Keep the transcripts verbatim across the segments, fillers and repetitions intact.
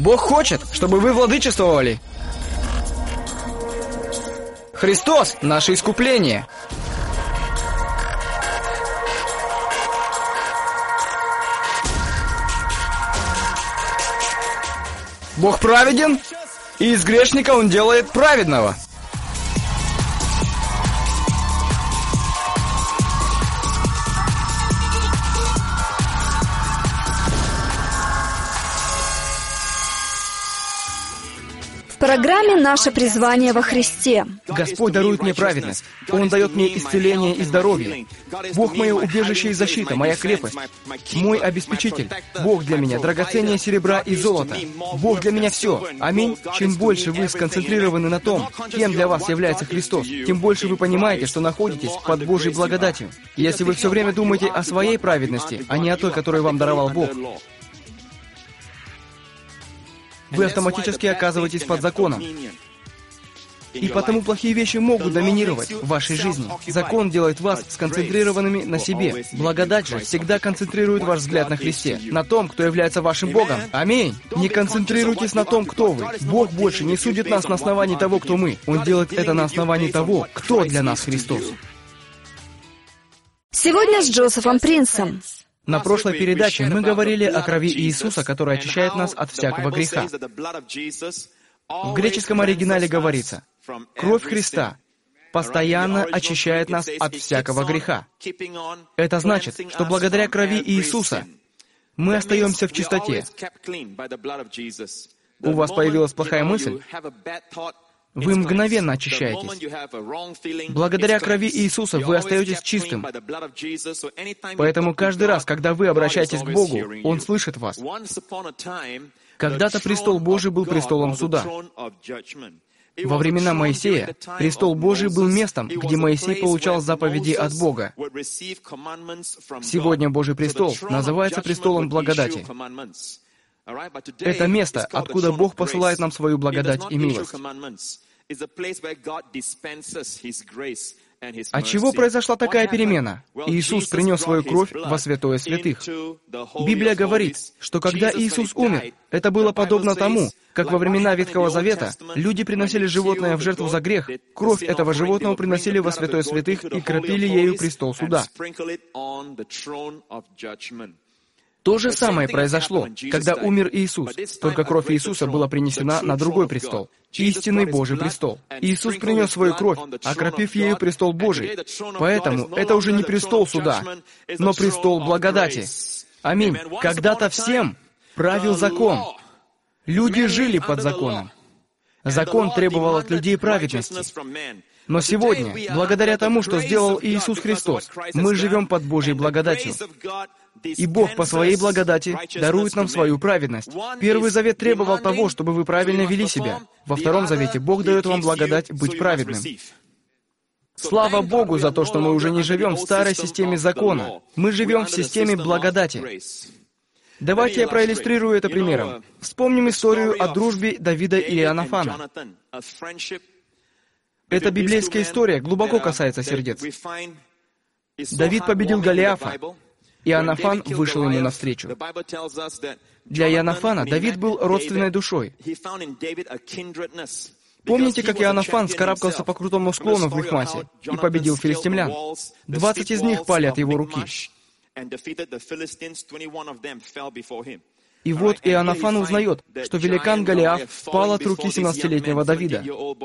Бог хочет, чтобы вы владычествовали. Христос — наше искупление. Бог праведен, и из грешника Он делает праведного. В программе «Наше призвание во Христе». Господь дарует мне праведность. Он дает мне исцеление и здоровье. Бог — мое убежище и защита, моя крепость, мой обеспечитель. Бог для меня драгоценнее серебра и золота. Бог для меня все. Аминь. Чем больше вы сконцентрированы на том, кем для вас является Христос, тем больше вы понимаете, что находитесь под Божьей благодатью. И если вы все время думаете о своей праведности, а не о той, которую вам даровал Бог, вы автоматически оказываетесь под законом. И потому плохие вещи могут доминировать в вашей жизни. Закон делает вас сконцентрированными на себе. Благодать же всегда концентрирует ваш взгляд на Христе, на том, кто является вашим Богом. Аминь. Не концентрируйтесь на том, кто вы. Бог больше не судит нас на основании того, кто мы. Он делает это на основании того, кто для нас Христос. Сегодня с Джозефом Принсом. На прошлой передаче мы говорили о крови Иисуса, которая очищает нас от всякого греха. В греческом оригинале говорится: «Кровь Христа постоянно очищает нас от всякого греха». Это значит, что благодаря крови Иисуса мы остаемся в чистоте. У вас появилась плохая мысль? Вы мгновенно очищаетесь. Благодаря крови Иисуса вы остаетесь чистым. Поэтому каждый раз, когда вы обращаетесь к Богу, Он слышит вас. Когда-то престол Божий был престолом суда. Во времена Моисея престол Божий был местом, где Моисей получал заповеди от Бога. Сегодня Божий престол называется престолом благодати. Это место, откуда Бог посылает нам свою благодать и милость. От чего произошла такая перемена? Иисус принес свою кровь во святое святых. Библия говорит, что когда Иисус умер, это было подобно тому, как во времена Ветхого Завета люди приносили животное в жертву за грех, кровь этого животного приносили во святое святых и кропили ею престол суда. То же самое произошло, когда умер Иисус, только кровь Иисуса была принесена на другой престол, истинный Божий престол. Иисус принес свою кровь, окропив ею престол Божий. Поэтому это уже не престол суда, но престол благодати. Аминь. Когда-то всем правил закон. Люди жили под законом. Закон требовал от людей праведности. Но сегодня, благодаря тому, что сделал Иисус Христос, мы живем под Божьей благодатью. И Бог по своей благодати дарует нам свою праведность. Первый завет требовал того, чтобы вы правильно вели себя. Во втором завете Бог дает вам благодать быть праведным. Слава Богу за то, что мы уже не живем в старой системе закона. Мы живем в системе благодати. Давайте я проиллюстрирую это примером. Вспомним историю о дружбе Давида и Иоаннафана. Эта библейская история глубоко касается сердец. Давид победил Голиафа. Иоаннафан вышел ему навстречу. Для Иоаннафана Давид был родственной душой. Помните, как Иоаннафан вскарабкался по крутому склону в Михмасе и победил филистимлян? Двадцать из них пали от его руки. И вот Иоаннафан узнает, что великан Голиаф пал от руки семнадцатилетнего Давида.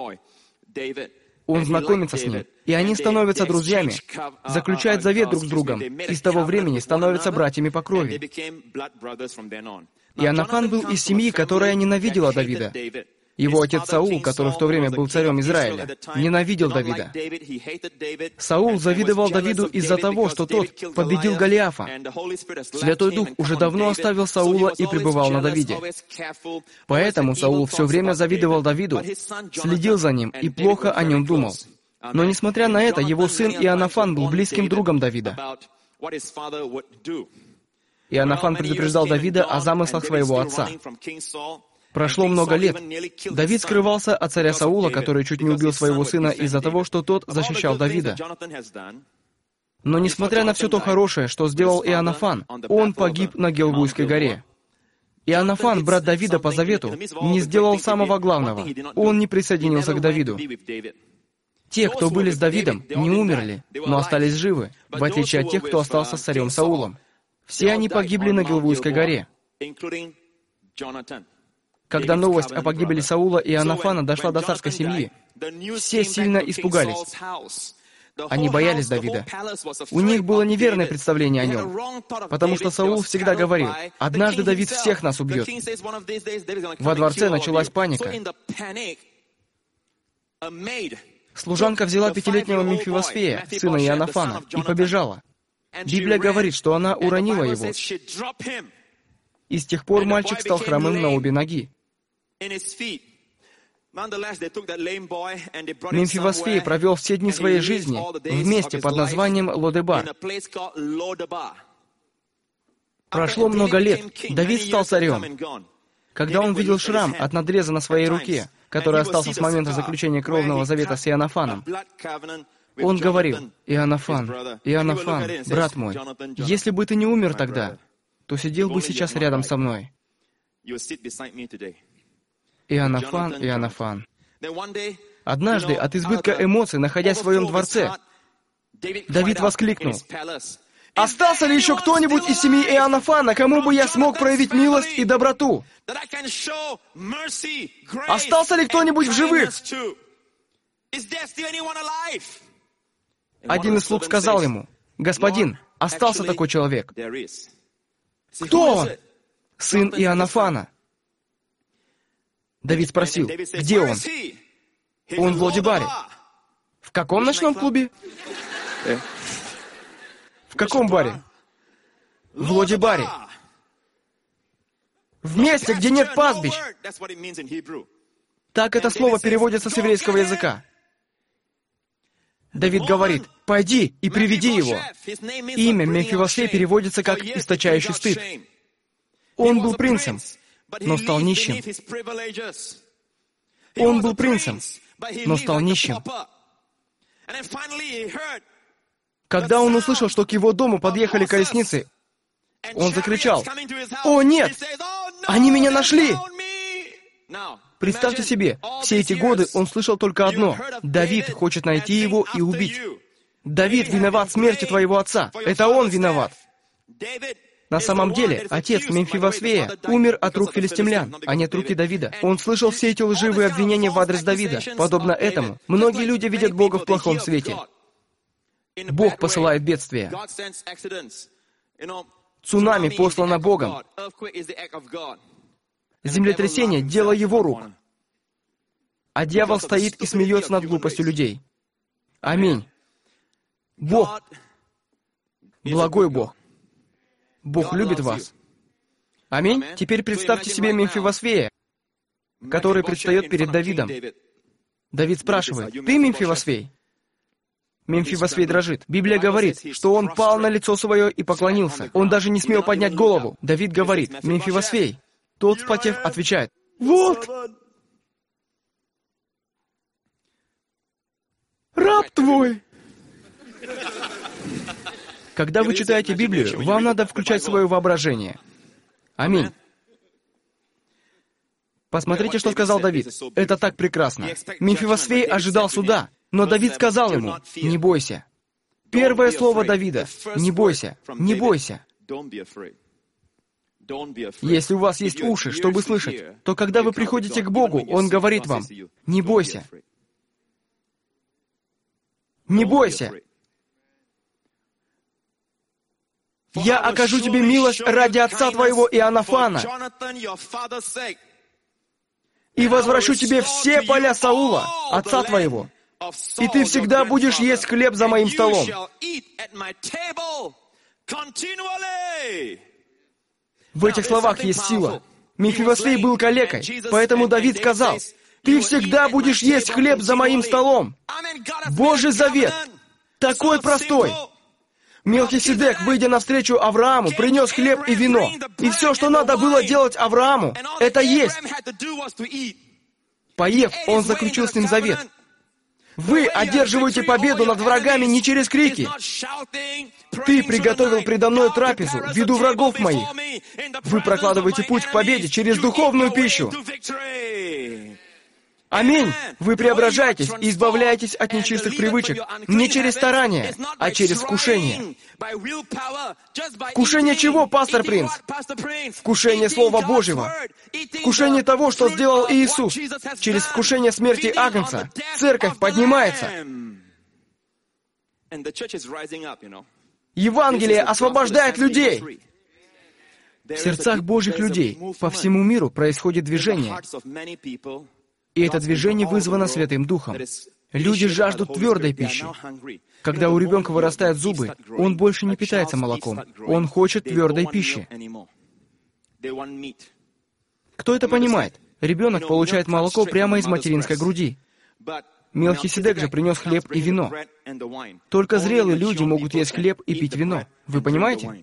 Он знакомится с ним, и они становятся друзьями, заключают завет друг с другом, и с того времени становятся братьями по крови. Иоаннафан был из семьи, которая ненавидела Давида. Его отец Саул, который в то время был царем Израиля, ненавидел Давида. Саул завидовал Давиду из-за того, что тот победил Голиафа. Святой Дух уже давно оставил Саула и пребывал на Давиде. Поэтому Саул все время завидовал Давиду, следил за ним и плохо о нем думал. Но несмотря на это, его сын Иоаннафан был близким другом Давида. Иоаннафан предупреждал Давида о замыслах своего отца. Прошло много лет. Давид скрывался от царя Саула, который чуть не убил своего сына из-за того, что тот защищал Давида. Но несмотря на все то хорошее, что сделал Иоаннафан, он погиб на Гилгульской горе. Иоаннафан, брат Давида по завету, не сделал самого главного. Он не присоединился к Давиду. Те, кто были с Давидом, не умерли, но остались живы, в отличие от тех, кто остался с царем Саулом. Все они погибли на Гилбойской горе. Когда новость о погибели Саула и Иоаннафана дошла до царской семьи, все сильно испугались. Они боялись Давида. У них было неверное представление о нем, потому что Саул всегда говорил: «Однажды Давид всех нас убьет». Во дворце началась паника. Служанка взяла пятилетнего Мемфивосфея, сына Иоаннафана, и побежала. Библия говорит, что она уронила его. И с тех пор мальчик стал хромым на обе ноги. Мемфивосфей провел все дни своей жизни в месте под названием Лодебар. Прошло много лет, Давид стал царем. Когда он видел шрам от надреза на своей руке, который остался с момента заключения кровного завета с Иоаннафаном, он говорил: «Иоаннафан, Иоаннафан, брат мой, если бы ты не умер тогда, то сидел бы сейчас рядом со мной». Иоаннафан, Иоаннафан. Однажды, от избытка эмоций, находясь в своем дворце, Давид воскликнул: «Остался ли еще кто-нибудь из семьи Иоаннафана, кому бы я смог проявить милость и доброту? Остался ли кто-нибудь в живых?» Один из слуг сказал ему: «Господин, остался такой человек». «Кто он?» «Сын Иоаннафана». Давид спросил: «Где он?» «Он в Лодебаре». «В каком ночном клубе?» «В каком баре?» «В Лодебаре». «В месте, где нет пастбищ». Так это слово переводится с еврейского языка. Давид говорит: «Пойди и приведи его». Имя Мемфивосфей переводится как «источающий стыд». Он был принцем, но стал нищим. Он был принцем, но стал нищим. Когда он услышал, что к его дому подъехали колесницы, он закричал: «О, нет! Они меня нашли!» Представьте себе, все эти годы он слышал только одно: Давид хочет найти его и убить. Давид виноват в смерти твоего отца. Это он виноват. На самом деле, отец Мемфивосфея умер от рук филистимлян, а не от руки Давида. Он слышал все эти лживые обвинения в адрес Давида. Подобно этому, многие люди видят Бога в плохом свете. Бог посылает бедствия. Цунами послано Богом. Землетрясение — дело Его рук. А дьявол стоит и смеется над глупостью людей. Аминь. Бог, благой Бог. Бог любит вас. Аминь. Теперь представьте себе Мемфивосфея, который предстает перед Давидом. Давид спрашивает: «Ты Мемфивосфей?» Мемфивосфей дрожит. Библия говорит, что он пал на лицо свое и поклонился. Он даже не смел поднять голову. Давид говорит: «Мемфивосфей». Тот, вспотев, отвечает: «Вот! Раб твой!» Когда вы читаете Библию, вам надо включать свое воображение. Аминь. Посмотрите, что сказал Давид. Это так прекрасно. Мемфивосфей ожидал суда, но Давид сказал ему: «Не бойся». Первое слово Давида — «Не бойся, не бойся». Если у вас есть уши, чтобы слышать, то когда вы приходите к Богу, Он говорит вам: «Не бойся». Не бойся. «Я окажу тебе милость ради отца твоего Иоаннафана, и возвращу тебе все поля Саула, отца твоего, и ты всегда будешь есть хлеб за моим столом». В этих словах есть сила. Мемфивосфей был калекой, поэтому Давид сказал: «Ты всегда будешь есть хлеб за моим столом». Божий завет такой простой. Мелхиседек, выйдя навстречу Аврааму, принес хлеб и вино. И все, что надо было делать Аврааму, это есть. Поев, он заключил с ним завет. Вы одерживаете победу над врагами не через крики. Ты приготовил предо мной трапезу в виду врагов моих. Вы прокладываете путь к победе через духовную пищу. Аминь. Вы преображаетесь и избавляетесь от нечистых привычек не через старание, а через вкушение. Вкушение чего, пастор Принц? Вкушение Слова Божьего. Вкушение того, что сделал Иисус. Через вкушение смерти Агнца церковь поднимается. Евангелие освобождает людей. В сердцах Божьих людей по всему миру происходит движение. И это движение вызвано Святым Духом. Люди жаждут твердой пищи. Когда у ребенка вырастают зубы, он больше не питается молоком. Он хочет твердой пищи. Кто это понимает? Ребенок получает молоко прямо из материнской груди. Мелхиседек же принес хлеб и вино. Только зрелые люди могут есть хлеб и пить вино. Вы понимаете?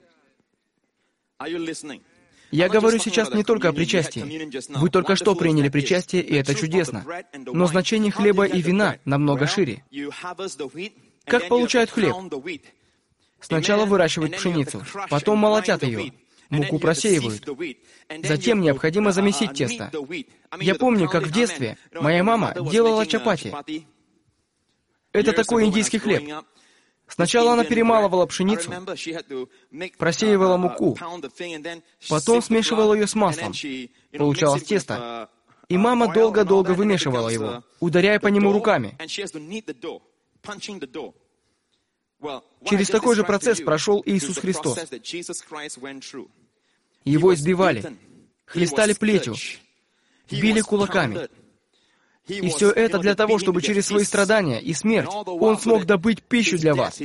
Я говорю сейчас не только о причастии. Вы только что приняли причастие, и это чудесно. Но значение хлеба и вина намного шире. Как получают хлеб? Сначала выращивают пшеницу, потом молотят ее, муку просеивают. Затем необходимо замесить тесто. Я помню, как в детстве моя мама делала чапати. Это такой индийский хлеб. Сначала она перемалывала пшеницу, просеивала муку, потом смешивала ее с маслом. Получалось тесто. И мама долго-долго вымешивала его, ударяя по нему руками. Через такой же процесс прошел Иисус Христос. Его избивали, хлестали плетью, били кулаками. И все это для того, чтобы через свои страдания и смерть Он смог добыть пищу для вас.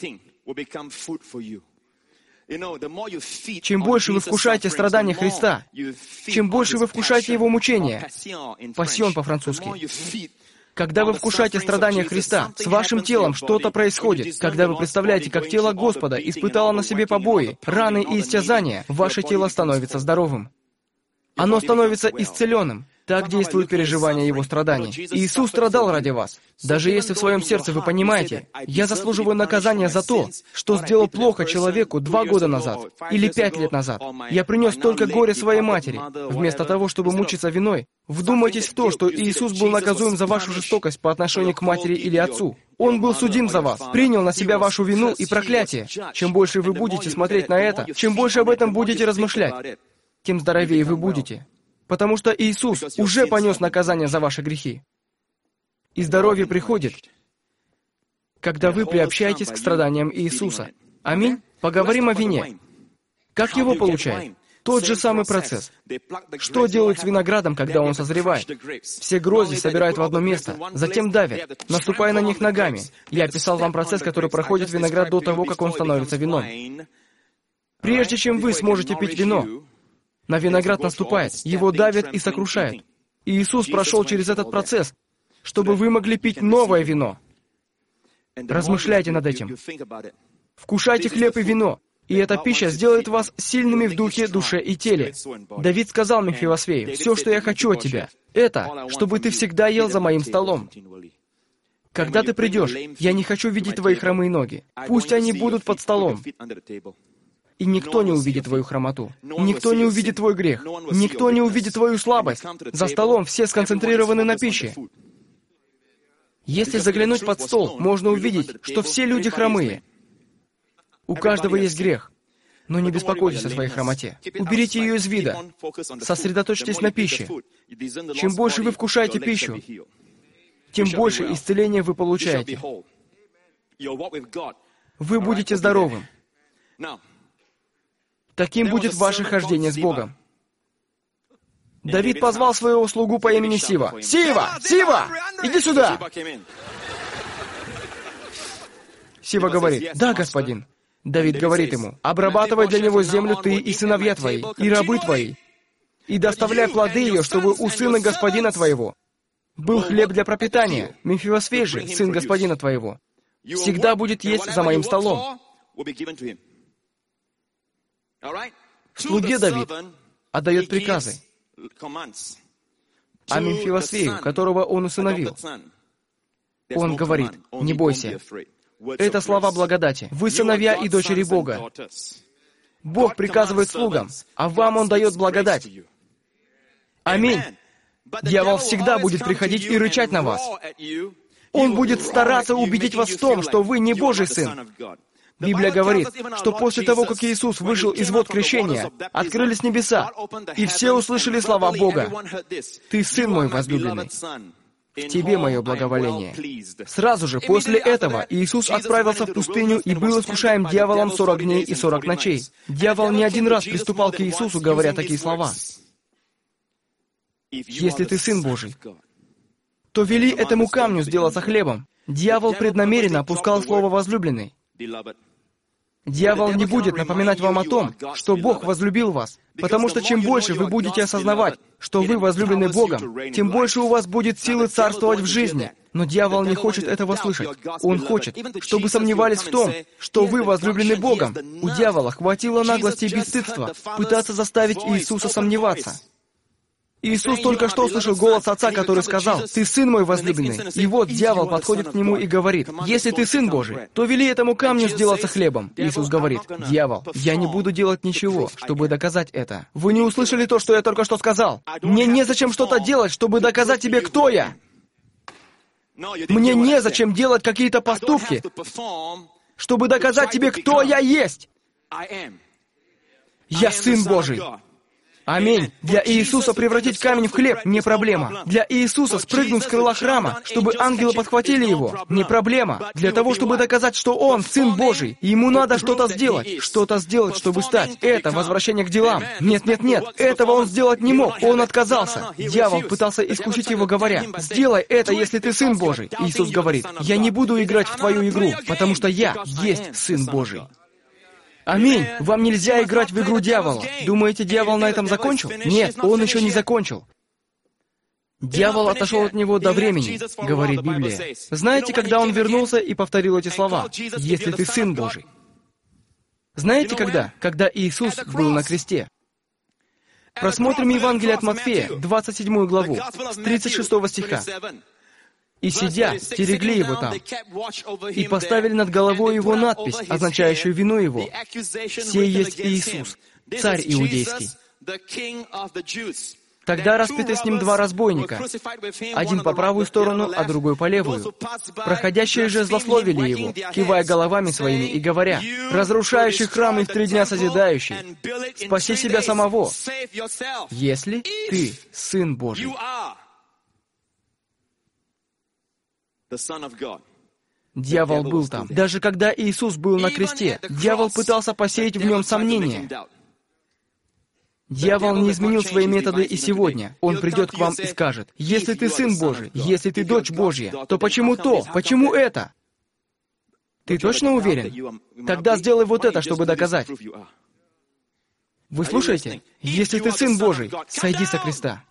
Чем больше вы вкушаете страдания Христа, чем больше вы вкушаете Его мучения, пассион по-французски, когда вы вкушаете страдания Христа, с вашим телом что-то происходит. Когда вы представляете, как тело Господа испытало на себе побои, раны и истязания, ваше тело становится здоровым. Оно становится исцеленным. Так действует переживание Его страданий. Иисус страдал ради вас. Даже если в своем сердце вы понимаете, я заслуживаю наказания за то, что сделал плохо человеку два года назад или пять лет назад. Я принес только горе своей матери. Вместо того, чтобы мучиться виной, вдумайтесь в то, что Иисус был наказуем за вашу жестокость по отношению к матери или отцу. Он был судим за вас, принял на себя вашу вину и проклятие. Чем больше вы будете смотреть на это, чем больше об этом будете размышлять, тем здоровее вы будете. Потому что Иисус уже понес наказание за ваши грехи. И здоровье приходит, когда вы приобщаетесь к страданиям Иисуса. Аминь. Поговорим о вине. Как его получают? Тот же самый процесс. Что делают с виноградом, когда он созревает? Все грозди собирают в одно место, затем давят, наступая на них ногами. Я описал вам процесс, который проходит виноград до того, как он становится вином. Прежде чем вы сможете пить вино, на виноград наступает, его давят и сокрушают. И Иисус прошел через этот процесс, чтобы вы могли пить новое вино. Размышляйте над этим. Вкушайте хлеб и вино, и эта пища сделает вас сильными в духе, душе и теле. Давид сказал Мефивосфею: «Все, что я хочу от тебя, это, чтобы ты всегда ел за моим столом. Когда ты придешь, я не хочу видеть твои хромые ноги. Пусть они будут под столом. И никто не увидит твою хромоту. Никто не увидит твой грех. Никто не увидит твою слабость. За столом все сконцентрированы на пище. Если заглянуть под стол, можно увидеть, что все люди хромые. У каждого есть грех. Но не беспокойтесь о своей хромоте. Уберите ее из вида. Сосредоточьтесь на пище. Чем больше вы вкушаете пищу, тем больше исцеления вы получаете. Вы будете здоровым. Таким будет ваше хождение с Богом. Давид позвал своего слугу по имени Сива. «Сива! Сива! Иди сюда!» Сива говорит: «Да, господин». Давид говорит ему: «Обрабатывай для него землю ты и сыновья твои, и рабы твои, и доставляй плоды ее, чтобы у сына господина твоего был хлеб для пропитания. Мефивосфей же, сын господина твоего, всегда будет есть за моим столом». Слуге Давид отдает приказы, а Мефивосфею, которого он усыновил, Он говорит: «Не бойся». Это слова благодати. Вы сыновья и дочери Бога. Бог приказывает слугам, а вам Он дает благодать. Аминь. Дьявол всегда будет приходить и рычать на вас. Он будет стараться убедить вас в том, что вы не Божий сын. Библия говорит, что после того, как Иисус вышел из вод крещения, открылись небеса, и все услышали слова Бога: «Ты сын мой возлюбленный, в тебе мое благоволение». Сразу же после этого Иисус отправился в пустыню и был искушаем дьяволом сорок дней и сорок ночей. Дьявол не один раз приступал к Иисусу, говоря такие слова: «Если ты Сын Божий, то вели этому камню сделаться хлебом». Дьявол преднамеренно опускал слово «возлюбленный». Дьявол не будет напоминать вам о том, что Бог возлюбил вас, потому что чем больше вы будете осознавать, что вы возлюблены Богом, тем больше у вас будет силы царствовать в жизни. Но дьявол не хочет этого слышать. Он хочет, чтобы сомневались в том, что вы возлюблены Богом. У дьявола хватило наглости и бесстыдства пытаться заставить Иисуса сомневаться. Иисус только что услышал голос Отца, который сказал: «Ты Сын мой возлюбленный». И вот дьявол подходит к Нему и говорит: «Если ты Сын Божий, то вели этому камню сделаться хлебом». Иисус говорит: «Дьявол, я не буду делать ничего, чтобы доказать это. Вы не услышали то, что я только что сказал? Мне незачем что-то делать, чтобы доказать тебе, кто я. Мне незачем делать какие-то поступки, чтобы доказать тебе, кто я есть. Я Сын Божий». Аминь. Для Иисуса превратить камень в хлеб — не проблема. Для Иисуса спрыгнуть с крыла храма, чтобы ангелы подхватили его — не проблема. Для того, чтобы доказать, что Он Сын Божий, Ему надо что-то сделать. Что-то сделать, чтобы стать. Это возвращение к делам. Нет, нет, нет. Этого Он сделать не мог. Он отказался. Дьявол пытался искусить Его, говоря: «Сделай это, если ты Сын Божий». Иисус говорит: «Я не буду играть в твою игру, потому что Я есть Сын Божий». Аминь. Вам нельзя играть в игру дьявола. Думаете, дьявол на этом закончил? Нет, он еще не закончил. Дьявол отошел от него до времени, говорит Библия. Знаете, когда он вернулся и повторил эти слова: «Если ты Сын Божий». Знаете, когда? Когда Иисус был на кресте. Просмотрим Евангелие от Матфея, двадцать седьмую главу, с тридцать шестого стиха. «И, сидя, стерегли его там, и поставили над головой его надпись, означающую вину его: «Сей есть Иисус, царь иудейский». Тогда распяты с ним два разбойника, один по правую сторону, а другой по левую. Проходящие же злословили его, кивая головами своими и говоря: «Разрушающий храм и в три дня созидающий, спаси себя самого, если ты Сын Божий». Дьявол был там. Даже когда Иисус был на кресте, дьявол пытался посеять в нем сомнения. Дьявол не изменил свои методы и сегодня. Он придет к вам и скажет: «Если ты Сын Божий, если ты дочь Божья, то почему то? Почему это?» Ты точно уверен? Тогда сделай вот это, чтобы доказать. Вы слушаете? «Если ты Сын Божий, сойди со креста».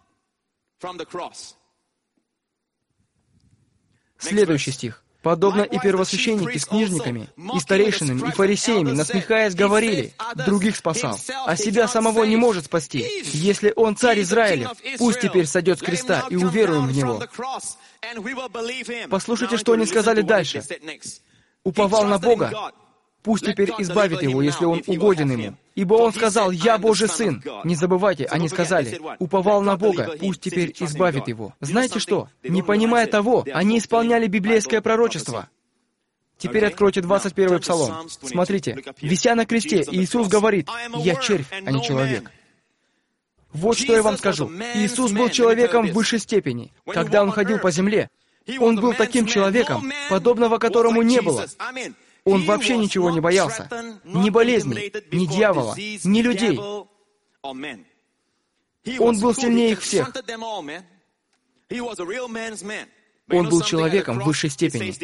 Следующий стих. «Подобно и первосвященники с книжниками, и старейшинами, и фарисеями, насмехаясь, говорили: других спасал, а себя самого не может спасти. Если Он царь Израилев, пусть теперь сойдет с креста, и уверуем в Него». Послушайте, что они сказали дальше. «Уповал на Бога, пусть теперь избавит его, если он угоден ему. Ибо он сказал: «Я Божий Сын». Не забывайте, они сказали: «Уповал на Бога, пусть теперь избавит его». Знаете что? Не понимая того, они исполняли библейское пророчество. Теперь откройте двадцать первый Псалом. Смотрите. Вися на кресте, Иисус говорит: «Я червь, а не человек». Вот что я вам скажу. Иисус был человеком в высшей степени. Когда Он ходил по земле, Он был таким человеком, подобного которому не было. Он вообще ничего не боялся. Ни болезней, ни дьявола, ни людей. Он был сильнее их всех. Он был человеком в высшей степени.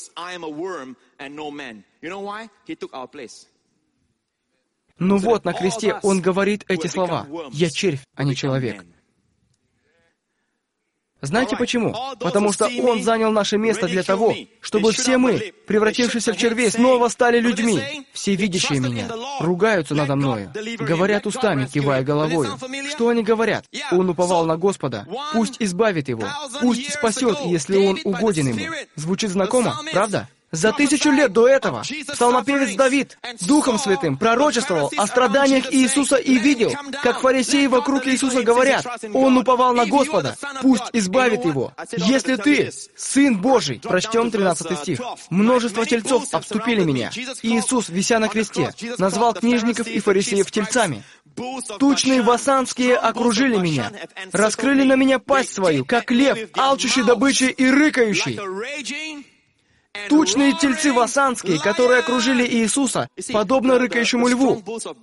Ну вот, на кресте Он говорит эти слова: «Я червь, а не человек». Знаете почему? Потому что Он занял наше место для того, чтобы все мы, превратившиеся в червей, снова стали людьми. Все видящие меня ругаются надо мною, говорят устами, кивая головою. Что они говорят? Он уповал на Господа, пусть избавит его, пусть спасет, если он угоден ему. Звучит знакомо, правда? За тысячу лет до этого псалмопевец Давид Духом Святым пророчествовал о страданиях Иисуса и видел, как фарисеи вокруг Иисуса говорят, «Он уповал на Господа, пусть избавит его». Если ты Сын Божий, прочтем тринадцатый стих, «Множество тельцов обступили меня». Иисус, вися на кресте, назвал книжников и фарисеев тельцами. «Тучные васанские окружили меня, раскрыли на меня пасть свою, как лев, алчущий добычей и рыкающий». Тучные тельцы васанские, которые окружили Иисуса, подобно рыкающему льву.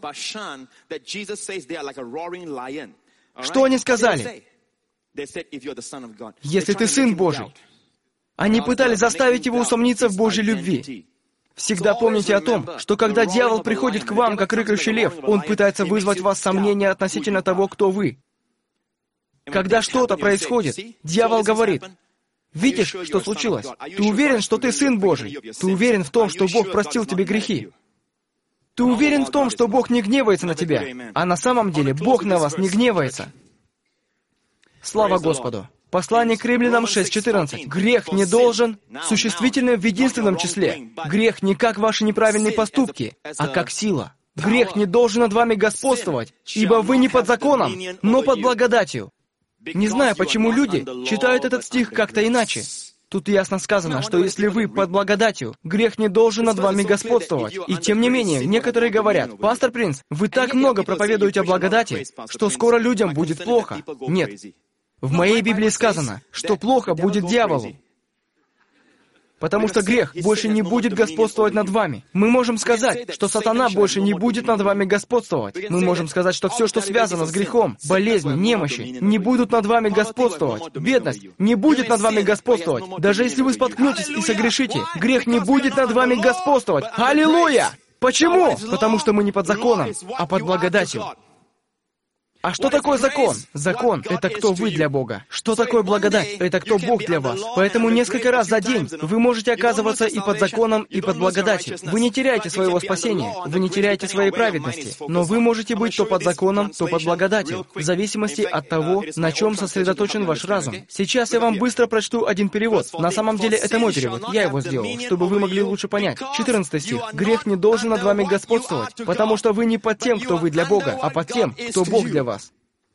Что они сказали? «Если ты Сын Божий». Они пытались заставить его усомниться в Божьей любви. Всегда помните о том, что когда дьявол приходит к вам, как рыкающий лев, он пытается вызвать в вас сомнения относительно того, кто вы. Когда что-то происходит, дьявол говорит, «Видишь, что случилось? Ты уверен, что ты Сын Божий? Ты уверен в том, что Бог простил тебе грехи? Ты уверен в том, что Бог не гневается на тебя? А на самом деле Бог на вас не гневается». Слава Господу! Послание к Римлянам шесть четырнадцать. «Грех не должен», существительное в единственном числе. Грех не как ваши неправильные поступки, а как сила. Грех не должен над вами господствовать, ибо вы не под законом, но под благодатью. Не знаю, почему люди читают этот стих как-то иначе. Тут ясно сказано, что если вы под благодатью, грех не должен над вами господствовать. И тем не менее, некоторые говорят, «Пастор Принц, вы так много проповедуете о благодати, что скоро людям будет плохо». Нет. В моей Библии сказано, что плохо будет дьяволу. Потому что грех больше не будет господствовать над вами. Мы можем сказать, что сатана больше не будет над вами господствовать. Мы можем сказать, что все, что связано с грехом, болезни, немощи, не будут над вами господствовать. Бедность не будет над вами господствовать. Даже если вы споткнетесь и согрешите, грех не будет над вами господствовать. Аллилуйя! Почему? Потому что мы не под законом, а под благодатью. А что такое закон? Закон — это кто вы для Бога. Что такое благодать? Это кто Бог для вас. Поэтому несколько раз за день вы можете оказываться и под законом, и под благодатью. Вы не теряете своего спасения, вы не теряете своей праведности, но вы можете быть то под законом, то под благодатью, в зависимости от того, на чем сосредоточен ваш разум. Сейчас я вам быстро прочту один перевод. На самом деле это мой перевод, я его сделал, чтобы вы могли лучше понять. четырнадцатый стих. «Грех не должен над вами господствовать, потому что вы не под тем, кто вы для Бога, а под тем, кто Бог для вас».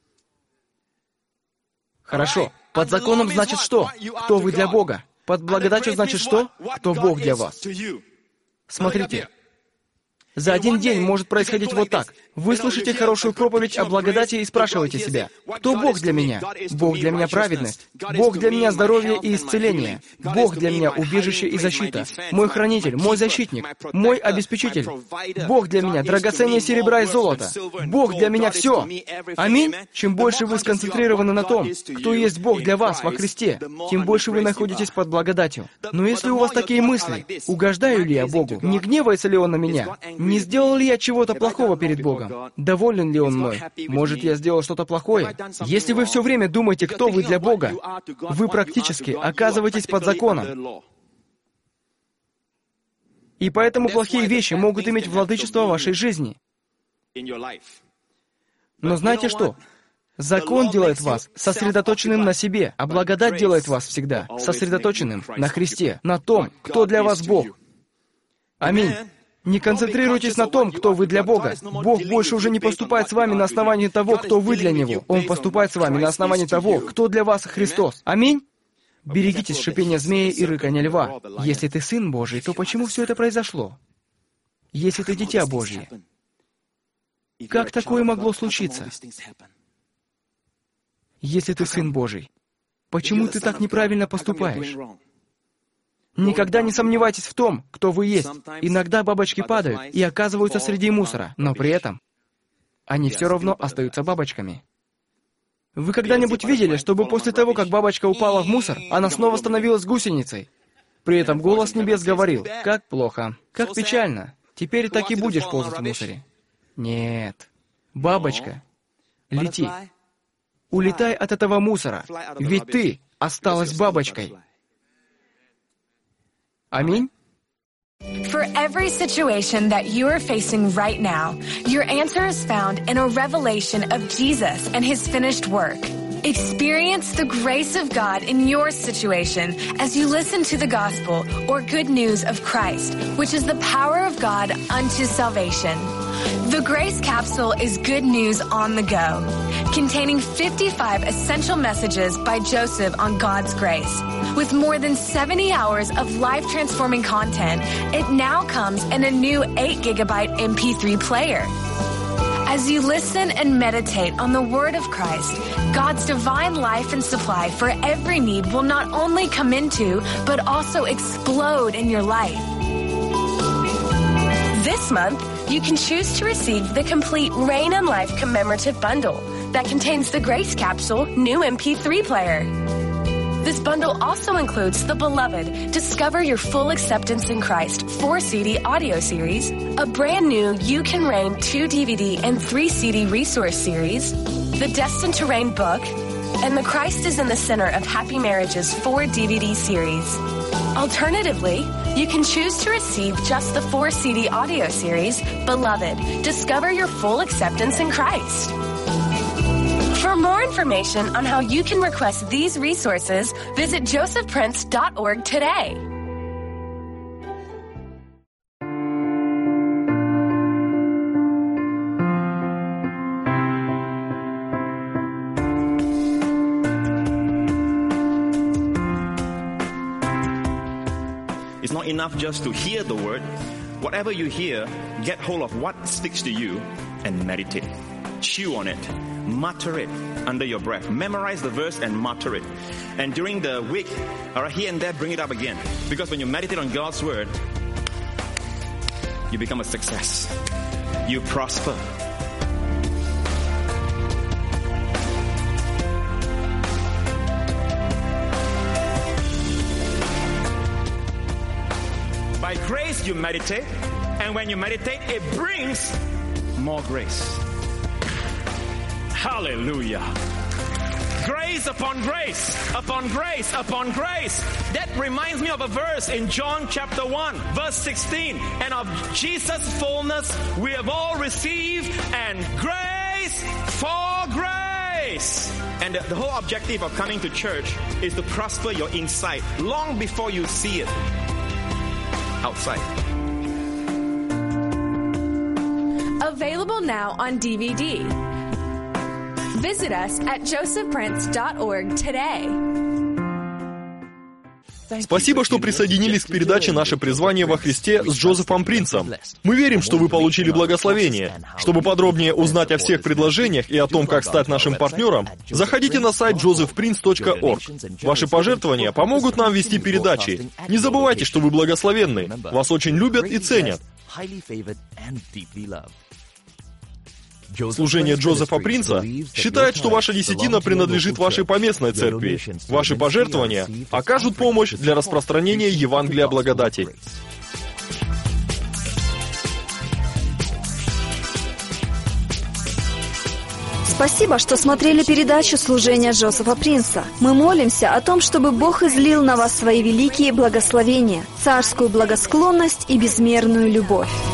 Хорошо. Под законом значит что? Кто вы для Бога? Под благодатью значит что? Кто Бог для вас? Смотрите. За один день может происходить вот так. Вы слышите хорошую проповедь о благодати и спрашиваете себя, кто Бог для меня? Бог для меня праведность. Бог для меня здоровье и исцеление. Бог для меня убежище и защита. Мой хранитель, мой защитник, мой обеспечитель. Бог для меня драгоценнее серебра и золота. Бог для меня все. Аминь? Чем больше вы сконцентрированы на том, кто есть Бог для вас во Христе, тем больше вы находитесь под благодатью. Но если у вас такие мысли, угождаю ли я Богу? Не гневается ли Он на меня? Не сделал ли я чего-то плохого перед Богом? Доволен ли Он мной? Может, я сделал что-то плохое? Если вы все время думаете, кто вы для Бога, вы практически оказываетесь под законом. И поэтому плохие вещи могут иметь владычество в вашей жизни. Но знаете что? Закон делает вас сосредоточенным на себе, а благодать делает вас всегда сосредоточенным на Христе, на том, кто для вас Бог. Аминь. Не концентрируйтесь на том, кто вы для Бога. Бог больше уже не поступает с вами на основании того, кто вы для Него. Он поступает с вами на основании того, кто для вас Христос. Аминь? Берегитесь шипения змея и рыкания льва. Если ты Сын Божий, то почему все это произошло? Если ты Дитя Божье, как такое могло случиться? Если ты Сын Божий, почему ты так неправильно поступаешь? Никогда не сомневайтесь в том, кто вы есть. Иногда бабочки падают и оказываются среди мусора, но при этом они все равно остаются бабочками. Вы когда-нибудь видели, чтобы после того, как бабочка упала в мусор, она снова становилась гусеницей? При этом голос небес говорил, «Как плохо, как печально, теперь так и будешь ползать в мусоре». Нет. Бабочка, лети. Улетай от этого мусора, ведь ты осталась бабочкой. Аминь. For every situation that you are facing right now, your answer is found in a revelation of Jesus and His finished work. Experience the grace of God in your situation as you listen to the gospel or good news of Christ, which is the power of God unto salvation. The Grace Capsule is good news on the go, containing fifty-five essential messages by Joseph on God's grace. With more than seventy hours of life-transforming content, it now comes in a new eight gigabyte M P three player. As you listen and meditate on the Word of Christ, God's divine life and supply for every need will not only come into, but also explode in your life. This month, you can choose to receive the complete Reign in Life commemorative bundle that contains the Grace Capsule new M P three player. This bundle also includes the beloved Discover Your Full Acceptance in Christ four C D audio series, a brand new You Can Reign two D V D and three C D resource series, the Destined to Reign book, and the Christ is in the Center of Happy Marriages four D V D series. Alternatively, you can choose to receive just the four C D audio series, Beloved, Discover Your Full Acceptance in Christ. For more information on how you can request these resources, visit joseph prince dot org today. It's not enough just to hear the word. Whatever you hear, get hold of what speaks to you and meditate. Chew on it. Mutter it under your breath. Memorize the verse and mutter it. And during the week, all right, here and there, bring it up again. Because when you meditate on God's word, you become a success. You prosper. By grace you meditate, and when you meditate, it brings more grace. Hallelujah. Grace upon grace, upon grace, upon grace. That reminds me of a verse in John chapter one, verse sixteen. And of Jesus' fullness we have all received, and grace for grace. And the, the whole objective of coming to church is to prosper your inside long before you see it outside. Available now on D V D. Visit us at joseph prince dot org today. Спасибо, что присоединились к передаче «Наше призвание во Христе» с Джозефом Принцем. Мы верим, что вы получили благословение. Чтобы подробнее узнать о всех предложениях и о том, как стать нашим партнером, заходите на сайт джозеф принц точка орг. Ваши пожертвования помогут нам вести передачи. Не забывайте, что вы благословенны. Вас очень любят и ценят. Служение Джозефа Принца считает, что ваша десятина принадлежит вашей поместной церкви. Ваши пожертвования окажут помощь для распространения Евангелия благодати. Спасибо, что смотрели передачу «Служение Джозефа Принца». Мы молимся о том, чтобы Бог излил на вас свои великие благословения, царскую благосклонность и безмерную любовь.